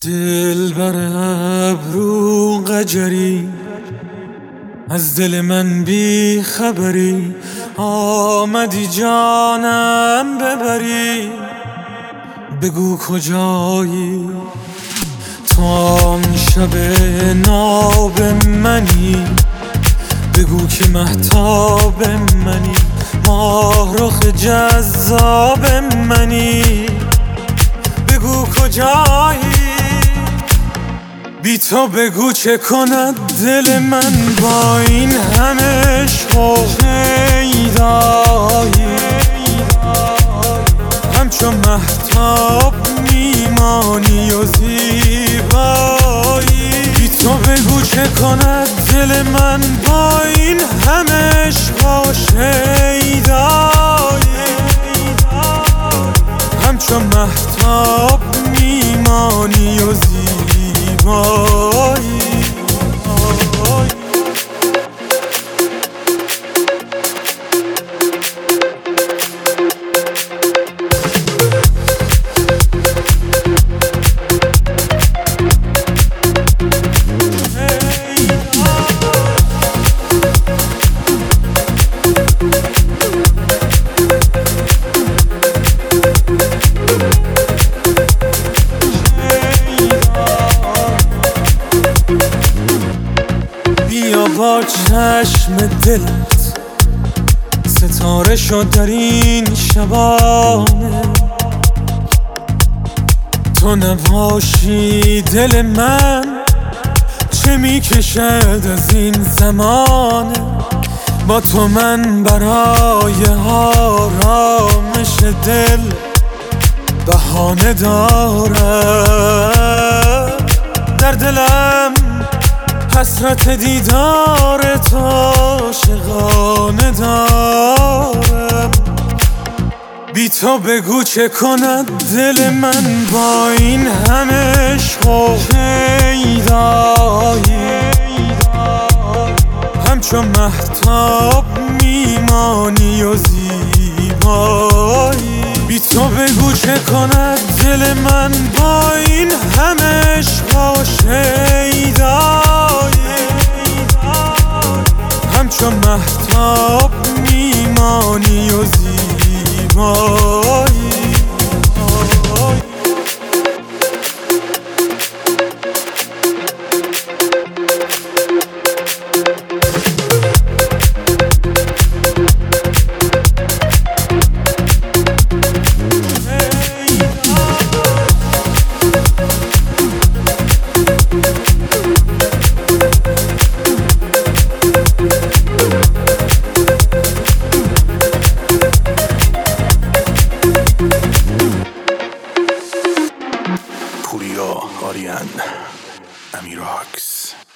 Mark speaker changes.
Speaker 1: دلبر ابرو قجری، از دل من بی خبری، آمدی جانم ببری. بگو کجایی تو آن شب ناب منی، بگو که مهتاب منی، ماه رخ جذاب منی. بگو کجایی بی تو، بگو چه کند دل من با این همه عشق و شیدایی. همچون مهتاب میمانی و زیبایی. بی تو بگو چه کند دل من با این همه عشق و شیدایی. همچون مهتاب میمانی و زیبایی. بیا با چشم دلت ستاره شد در این شبانه. تو نباشی دل من چه میکشد از این زمانه. با تو من برای آرامش دل بهانه دارم. در دلم حسرت دیدار تو عاشقانه دارم. بی تو بگو چه کند دل من با این همه عشق و شیدایی. همچون مهتاب میمانی و زیبایی. بی تو بگو چه کند دل من با این همه عشق و شیدایی. همچون مهتاب میمانی و زیبایی.
Speaker 2: پوریا آریان امیراکس.